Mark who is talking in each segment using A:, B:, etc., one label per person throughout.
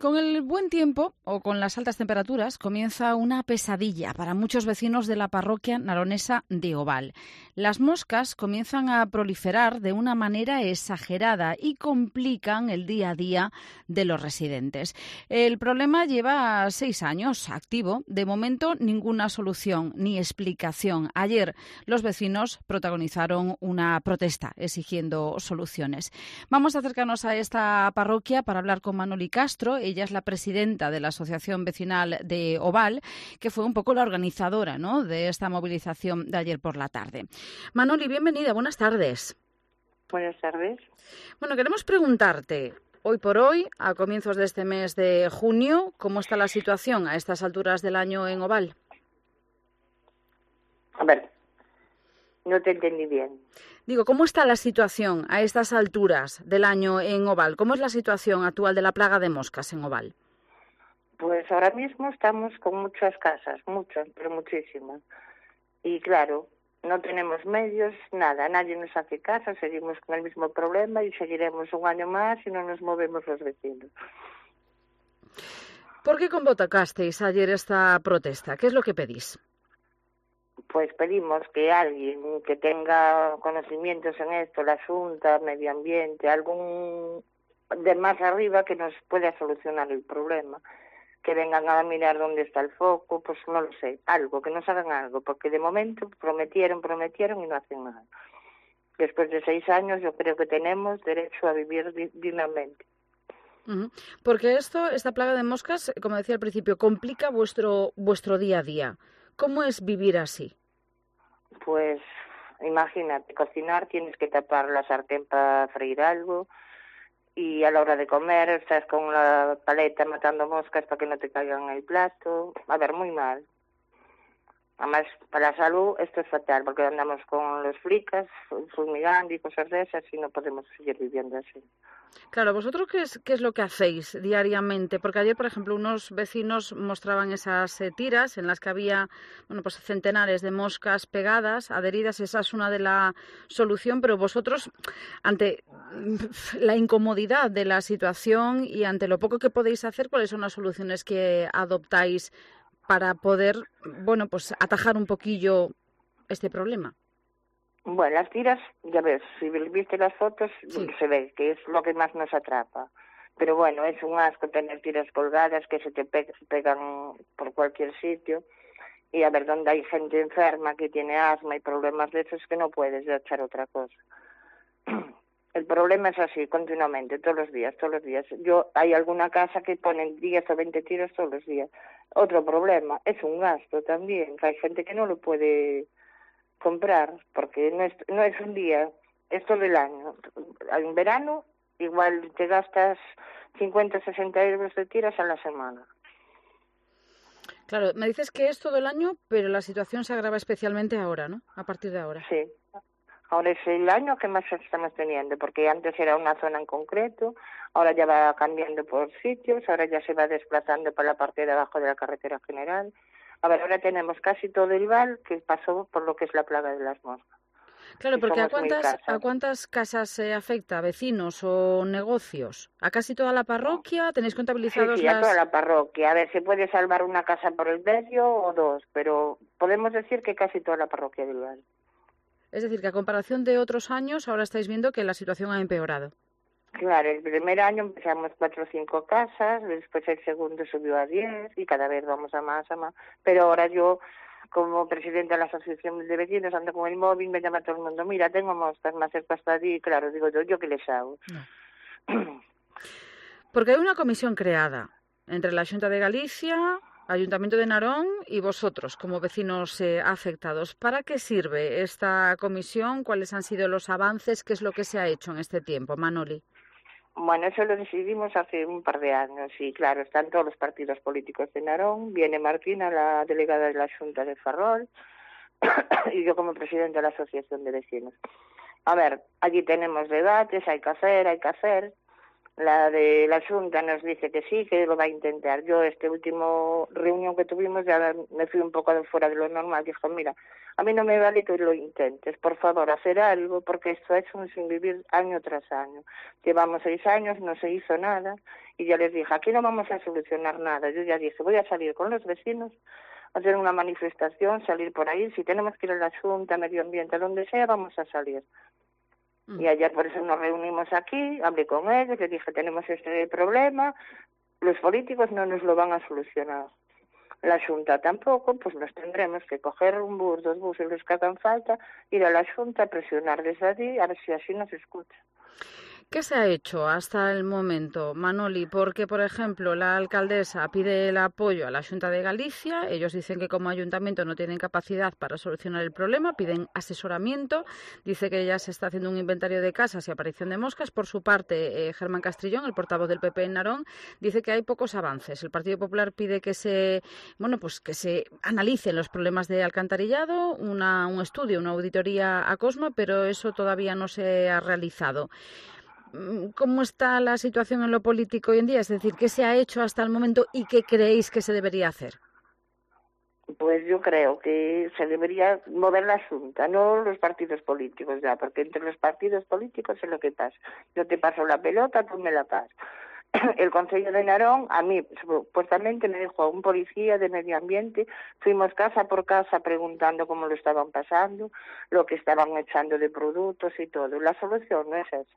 A: Con el buen tiempo o con las altas temperaturas comienza una pesadilla para muchos vecinos de la parroquia naronesa de Oval. Las moscas comienzan a proliferar de una manera exagerada y complican el día a día de los residentes. El problema lleva 6 años activo. De momento, ninguna solución ni explicación. Ayer los vecinos protagonizaron una protesta exigiendo soluciones. Vamos a acercarnos a esta parroquia para hablar con Manoli Castro. Ella es la presidenta de la Asociación Vecinal de Oval, que fue un poco la organizadora, ¿no?, de esta movilización de ayer por la tarde. Manoli, bienvenida, buenas tardes.
B: Buenas tardes.
A: Bueno, queremos preguntarte, hoy por hoy, a comienzos de este mes de junio, ¿cómo está la situación a estas alturas del año en Oval?
B: A ver, no te entendí bien.
A: Digo, ¿cómo está la situación a estas alturas del año en Oval? ¿Cómo es la situación actual de la plaga de moscas en Oval?
B: Pues ahora mismo estamos con muchas casas, muchas, pero muchísimas. Y claro, no tenemos medios, nada, nadie nos hace caso, seguimos con el mismo problema y seguiremos un año más y no nos movemos los vecinos.
A: ¿Por qué convocasteis ayer esta protesta? ¿Qué es lo que pedís?
B: Pues pedimos que alguien que tenga conocimientos en esto, la Junta, Medio Ambiente, algún de más arriba que nos pueda solucionar el problema. Que vengan a mirar dónde está el foco, pues no lo sé, algo, que nos hagan algo, porque de momento prometieron y no hacen nada. Después de 6 años yo creo que tenemos derecho a vivir dignamente.
A: Porque esta plaga de moscas, como decía al principio, complica vuestro día a día. ¿Cómo es vivir así?
B: Pues imagínate, cocinar, tienes que tapar la sartén para freír algo y a la hora de comer estás con la paleta matando moscas para que no te caigan en el plato. A ver, muy mal. Además, para la salud esto es fatal porque andamos con los flicas, fumigando y cosas de esas y no podemos seguir viviendo así.
A: Claro, ¿vosotros qué es lo que hacéis diariamente? Porque ayer, por ejemplo, unos vecinos mostraban esas tiras en las que había, pues centenares de moscas pegadas, adheridas. Esa es una de la solución, pero vosotros, ante la incomodidad de la situación y ante lo poco que podéis hacer, ¿cuáles son las soluciones que adoptáis para poder, pues atajar un poquillo este problema?
B: Bueno, las tiras, ya ves, si viste las fotos, sí, se ve que es lo que más nos atrapa. Pero bueno, es un asco tener tiras colgadas que se te pegan por cualquier sitio. Y a ver, donde hay gente enferma que tiene asma y problemas de esos que no puedes echar otra cosa. El problema es así, continuamente, todos los días. Hay alguna casa que ponen 10 o 20 tiros todos los días. Otro problema, es un gasto también, que hay gente que no lo puede comprar, porque no es un día, es todo el año. En verano igual te gastas 50 o 60 euros de tiras a la semana.
A: Claro, me dices que es todo el año, pero la situación se agrava especialmente ahora, ¿no? A partir de ahora.
B: Sí, ahora es el año que más estamos teniendo, porque antes era una zona en concreto, ahora ya va cambiando por sitios, ahora ya se va desplazando para la parte de abajo de la carretera general. A ver, ahora tenemos casi todo el val que pasó por lo que es la plaga de las moscas.
A: Claro, porque ¿a cuántas casas se afecta? ¿Vecinos o negocios? ¿A casi toda la parroquia? ¿Tenéis contabilizados
B: Sí, a toda la parroquia. A ver, se puede salvar una casa por el medio o dos, pero podemos decir que casi toda la parroquia del val.
A: Es decir, que a comparación de otros años, ahora estáis viendo que la situación ha empeorado.
B: Claro, el primer año empezamos 4 o 5 casas, después el segundo subió a 10 y cada vez vamos a más. Pero ahora yo, como presidenta de la Asociación de Vecinos, ando con el móvil, me llama todo el mundo, mira, tengo moscas, me acerco hasta allí, y claro, digo yo ¿qué les hago?
A: No. Porque hay una comisión creada entre la Xunta de Galicia, Ayuntamiento de Narón y vosotros, como vecinos afectados. ¿Para qué sirve esta comisión? ¿Cuáles han sido los avances? ¿Qué es lo que se ha hecho en este tiempo, Manoli?
B: Bueno, eso lo decidimos hace un par de años y claro, están todos los partidos políticos de Narón, viene Martina, la delegada de la Xunta de Ferrol, y yo como presidenta de la Asociación de Vecinos. A ver, allí tenemos debates, hay que hacer, La de la Xunta nos dice que sí, que lo va a intentar. Yo, este último reunión que tuvimos, ya me fui un poco fuera de lo normal. Dijo, mira, a mí no me vale que lo intentes, por favor, hacer algo, porque esto es un sin vivir año tras año. Llevamos 6 años, no se hizo nada, y ya les dije, aquí no vamos a solucionar nada. Yo ya dije, voy a salir con los vecinos, hacer una manifestación, salir por ahí, si tenemos que ir a la Xunta, Medio Ambiente, donde sea, vamos a salir. Y ayer por eso nos reunimos aquí, hablé con ellos, les dije, tenemos este problema, los políticos no nos lo van a solucionar. La Xunta tampoco, pues nos tendremos que coger un bus, 2 buses, los que hagan falta, ir a la Xunta, presionar desde allí, a ver si así nos escucha.
A: ¿Qué se ha hecho hasta el momento, Manoli? Porque, por ejemplo, la alcaldesa pide el apoyo a la Xunta de Galicia. Ellos dicen que como ayuntamiento no tienen capacidad para solucionar el problema, piden asesoramiento. Dice que ya se está haciendo un inventario de casas y aparición de moscas. Por su parte, Germán Castrillón, el portavoz del PP en Narón, dice que hay pocos avances. El Partido Popular pide que se analicen los problemas de alcantarillado, un estudio, una auditoría a Cosma, pero eso todavía no se ha realizado. ¿Cómo está la situación en lo político hoy en día? Es decir, ¿qué se ha hecho hasta el momento y qué creéis que se debería hacer?
B: Pues yo creo que se debería mover la Xunta, no los partidos políticos ya, porque entre los partidos políticos es lo que pasa. Yo te paso la pelota, tú me la pasas. El Concello de Narón, a mí, supuestamente me dijo a un policía de Medio Ambiente, fuimos casa por casa preguntando cómo lo estaban pasando, lo que estaban echando de productos y todo. La solución no es eso.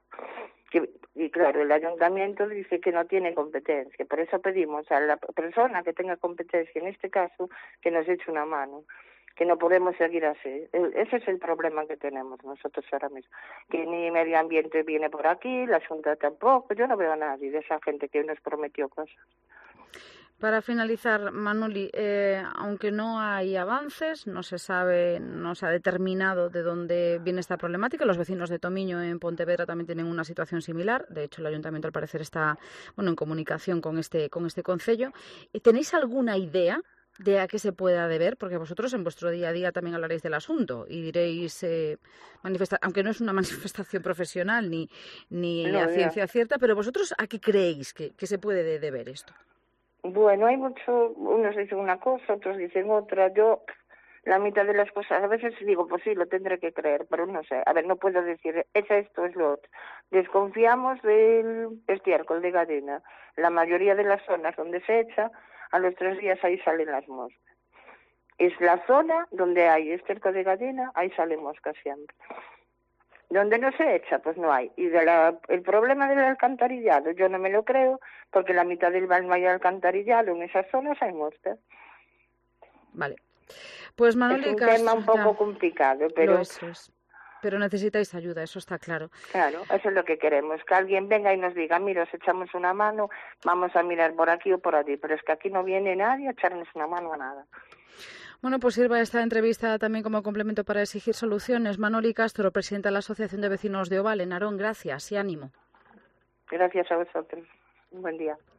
B: Y claro, el ayuntamiento dice que no tiene competencia, por eso pedimos a la persona que tenga competencia, en este caso, que nos eche una mano, que no podemos seguir así. Ese es el problema que tenemos nosotros ahora mismo, que ni Medio Ambiente viene por aquí, la Xunta tampoco, yo no veo a nadie de esa gente que nos prometió cosas.
A: Para finalizar, Manoli, aunque no hay avances, no se sabe, no se ha determinado de dónde viene esta problemática. Los vecinos de Tomiño en Pontevedra también tienen una situación similar. De hecho, el ayuntamiento al parecer está en comunicación con este concello. ¿Tenéis alguna idea de a qué se pueda deber? Porque vosotros en vuestro día a día también hablaréis del asunto y diréis, aunque no es una manifestación profesional ni a ciencia cierta, pero vosotros ¿a qué creéis que se puede deber esto?
B: Bueno, hay mucho, unos dicen una cosa, otros dicen otra. Yo, la mitad de las cosas, a veces digo, pues sí, lo tendré que creer, pero no sé. A ver, no puedo decir, es esto, es lo otro. Desconfiamos del estiércol de gallina. La mayoría de las zonas donde se echa, a los 3 días ahí salen las moscas. Es la zona donde hay estiércol de gallina, ahí salen moscas siempre. Donde no se echa, pues no hay. Y el problema del alcantarillado, yo no me lo creo, porque la mitad del Valma hay alcantarillado, en esas zonas hay moscas.
A: Vale. Pues Manoli,
B: es un tema un poco complicado, pero...
A: Pero necesitáis ayuda, eso está claro.
B: Claro, eso es lo que queremos, que alguien venga y nos diga, mira, os echamos una mano, vamos a mirar por aquí o por allí, pero es que aquí no viene nadie a echarnos una mano a nada.
A: Bueno, pues sirva esta entrevista también como complemento para exigir soluciones. Manoli Castro, presidenta de la Asociación de Vecinos de Oval en Narón, gracias y ánimo.
B: Gracias a vosotros. Un buen día.